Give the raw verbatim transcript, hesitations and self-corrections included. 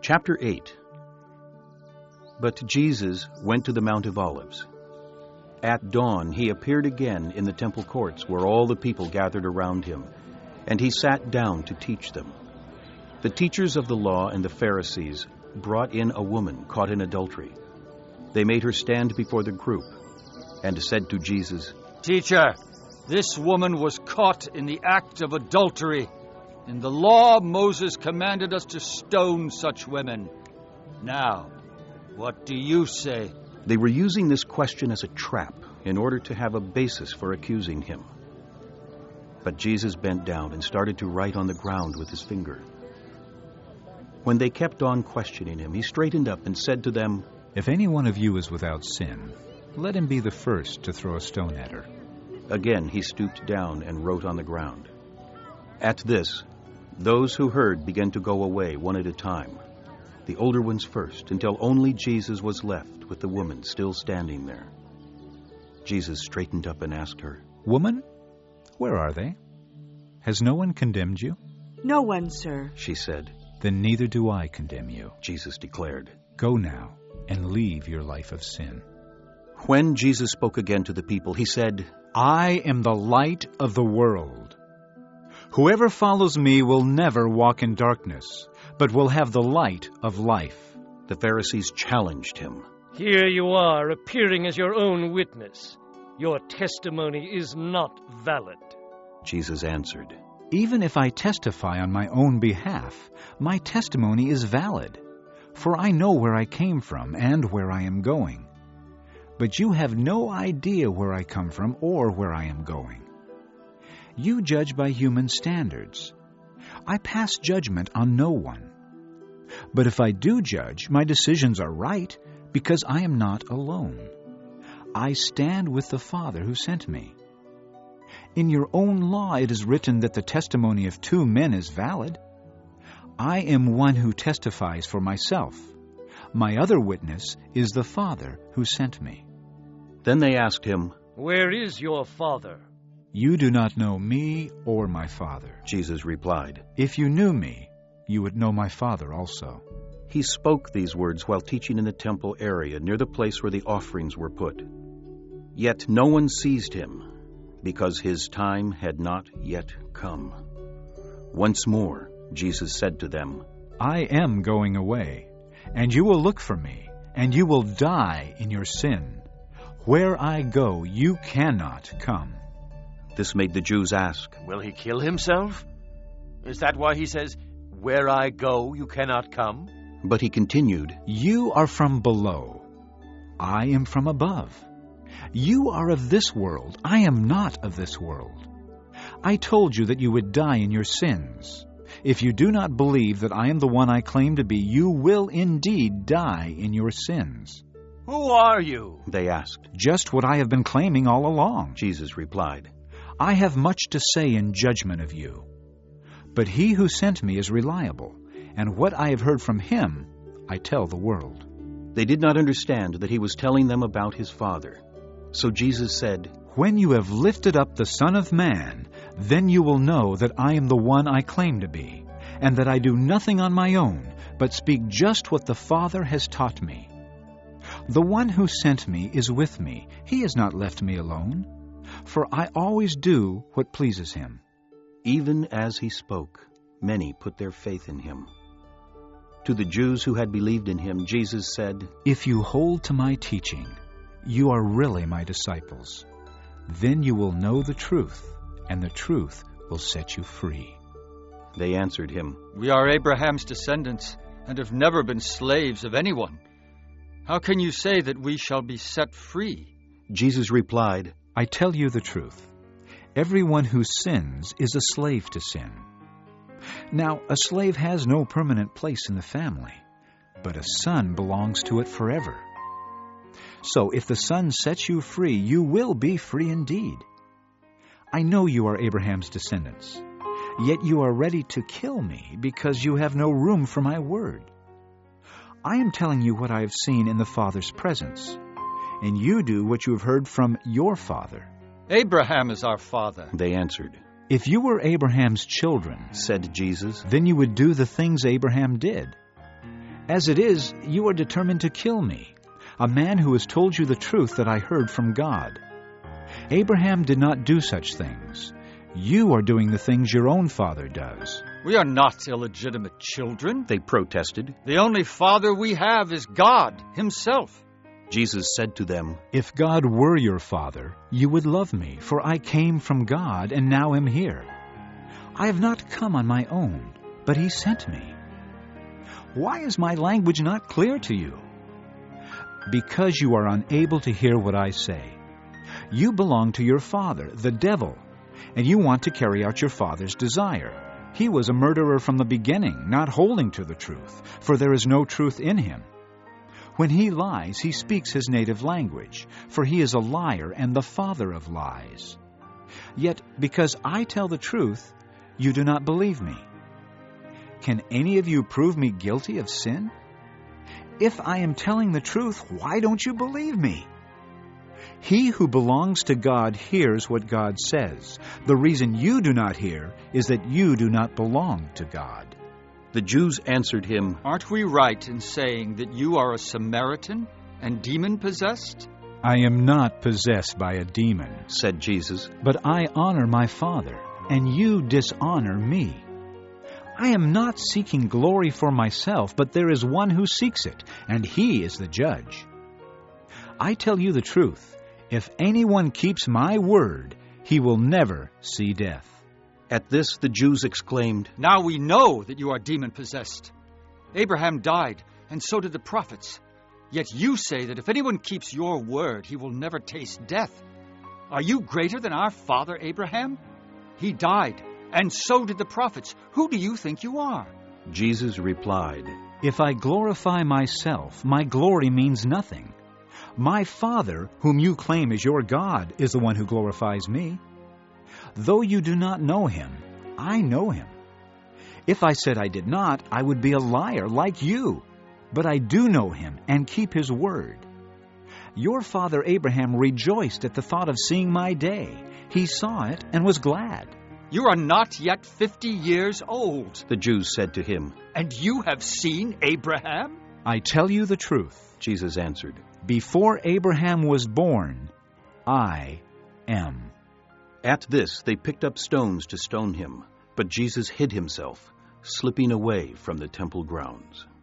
Chapter eight. But Jesus went to the Mount of Olives. At dawn he appeared again in the temple courts, where all the people gathered around him, and he sat down to teach them. The teachers of the law and the Pharisees brought in a woman caught in adultery. They made her stand before the group and said to Jesus, "Teacher, this woman was caught in the act of adultery. In the law, Moses commanded us to stone such women. Now, what do you say?" They were using this question as a trap in order to have a basis for accusing him. But Jesus bent down and started to write on the ground with his finger. When they kept on questioning him, he straightened up and said to them, "If any one of you is without sin, let him be the first to throw a stone at her." Again he stooped down and wrote on the ground. At this, those who heard began to go away one at a time, the older ones first, until only Jesus was left with the woman still standing there. Jesus straightened up and asked her, "Woman, where are they? Has no one condemned you?" "No one, sir," she said. "Then neither do I condemn you," Jesus declared. "Go now and leave your life of sin." When Jesus spoke again to the people, he said, "I am the light of the world. Whoever follows me will never walk in darkness, but will have the light of life." The Pharisees challenged him. "Here you are, appearing as your own witness. Your testimony is not valid." Jesus answered, "Even if I testify on my own behalf, my testimony is valid, for I know where I came from and where I am going. But you have no idea where I come from or where I am going. You judge by human standards. I pass judgment on no one. But if I do judge, my decisions are right, because I am not alone. I stand with the Father who sent me. In your own law it is written that the testimony of two men is valid. I am one who testifies for myself. My other witness is the Father who sent me." Then they asked him, "Where is your Father?" "You do not know me or my Father." Jesus replied. "If you knew me, you would know my Father also." He spoke these words while teaching in the temple area near the place where the offerings were put. Yet no one seized him, because his time had not yet come. Once more, Jesus said to them, "I am going away, and you will look for me, and you will die in your sin. Where I go, you cannot come." This made the Jews ask, "Will he kill himself? Is that why he says, 'Where I go, you cannot come'?" But he continued, "You are from below. I am from above. You are of this world. I am not of this world. I told you that you would die in your sins. If you do not believe that I am the one I claim to be, you will indeed die in your sins." "Who are you?" they asked. "Just what I have been claiming all along," Jesus replied. "I have much to say in judgment of you. But he who sent me is reliable, and what I have heard from him, I tell the world." They did not understand that he was telling them about his Father. So Jesus said, "When you have lifted up the Son of Man, then you will know that I am the one I claim to be, and that I do nothing on my own, but speak just what the Father has taught me. The one who sent me is with me. He has not left me alone, for I always do what pleases him." Even as he spoke, many put their faith in him. To the Jews who had believed in him, Jesus said, "If you hold to my teaching, you are really my disciples. Then you will know the truth, and the truth will set you free." They answered him, "We are Abraham's descendants and have never been slaves of anyone. How can you say that we shall be set free?" Jesus replied, "I tell you the truth. Everyone who sins is a slave to sin. Now, a slave has no permanent place in the family, but a son belongs to it forever. So if the Son sets you free, you will be free indeed. I know you are Abraham's descendants, yet you are ready to kill me because you have no room for my word. I am telling you what I have seen in the Father's presence, and you do what you have heard from your father." "Abraham is our father," they answered. "If you were Abraham's children," said Jesus, "then you would do the things Abraham did. As it is, you are determined to kill me, a man who has told you the truth that I heard from God. Abraham did not do such things. You are doing the things your own father does." We are not illegitimate children. They protested. The only father we have is God himself. Jesus said to them, "If God were your father, you would love me, for I came from God and now am here. I have not come on my own, but he sent me. Why is my language not clear to you? Because you are unable to hear what I say. You belong to your father, the devil, and you want to carry out your father's desire. He was a murderer from the beginning, not holding to the truth, for there is no truth in him. When he lies, he speaks his native language, for he is a liar and the father of lies. Yet, because I tell the truth, you do not believe me. Can any of you prove me guilty of sin? If I am telling the truth, why don't you believe me? He who belongs to God hears what God says. The reason you do not hear is that you do not belong to God." The Jews answered him, Aren't we right in saying that you are a Samaritan and demon-possessed? "I am not possessed by a demon," said Jesus. "but I honor my Father, and you dishonor me. I am not seeking glory for myself, but there is one who seeks it, and he is the judge. I tell you the truth. If anyone keeps my word, he will never see death." At this the Jews exclaimed, Now we know that you are demon-possessed. Abraham died, and so did the prophets. Yet you say that if anyone keeps your word, he will never taste death. Are you greater than our father Abraham? He died, and so did the prophets. Who do you think you are? Jesus replied, "If I glorify myself, my glory means nothing. My Father, whom you claim is your God, is the one who glorifies me. Though you do not know him, I know him. If I said I did not, I would be a liar like you. But I do know him and keep his word. Your father Abraham rejoiced at the thought of seeing my day. He saw it and was glad." You are not yet fifty years old, the Jews said to him. and you have seen Abraham? "I tell you the truth," Jesus answered. "before Abraham was born, I am." At this they picked up stones to stone him, but Jesus hid himself, slipping away from the temple grounds.